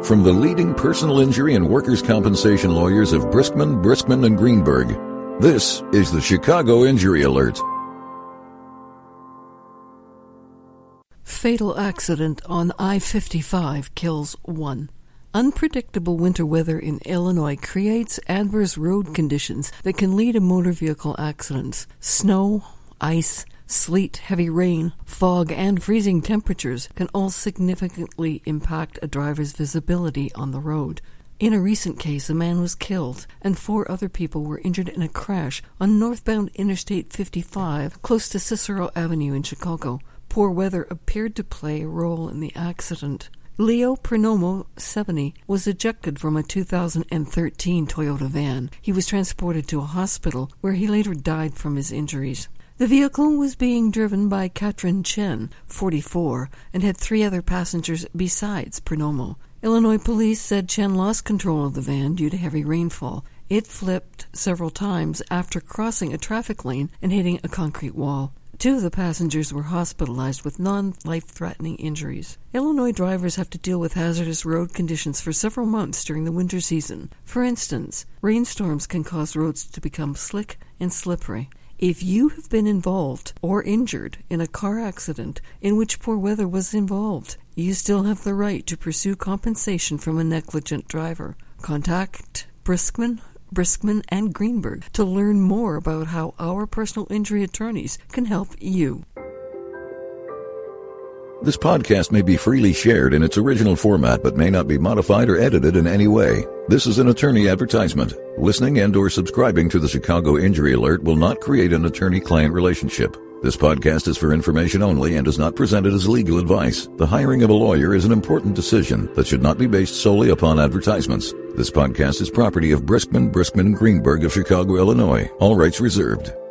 From the leading personal injury and workers' compensation lawyers of Briskman, Briskman & Greenberg, this is the Chicago Injury Alert. Fatal accident on I-55 kills 1. Unpredictable winter weather in Illinois creates adverse road conditions that can lead to motor vehicle accidents. Snow, ice, sleet, heavy rain, fog, and freezing temperatures can all significantly impact a driver's visibility on the road. In a recent case, a man was killed and 4 other people were injured in a crash on northbound Interstate 55 close to Cicero Avenue in Chicago. Poor weather appeared to play a role in the accident. Leo Pernomo, 70, was ejected from a 2013 Toyota van. He was transported to a hospital where he later died from his injuries. The vehicle was being driven by Katrin Chen, 44, and had 3 other passengers besides Pernomo. Illinois police said Chen lost control of the van due to heavy rainfall. It flipped several times after crossing a traffic lane and hitting a concrete wall. 2 of the passengers were hospitalized with non-life-threatening injuries. Illinois drivers have to deal with hazardous road conditions for several months during the winter season. For instance, rainstorms can cause roads to become slick and slippery. If you have been involved or injured in a car accident in which poor weather was involved, you still have the right to pursue compensation from a negligent driver. Contact Briskman & Greenberg to learn more about how our personal injury attorneys can help you. This podcast may be freely shared in its original format but may not be modified or edited in any way. This is an attorney advertisement. Listening and/or subscribing to the Chicago Injury Alert will not create an attorney-client relationship. This podcast is for information only and is not presented as legal advice. The hiring of a lawyer is an important decision that should not be based solely upon advertisements. This podcast is property of Briskman, Greenberg of Chicago, Illinois. All rights reserved.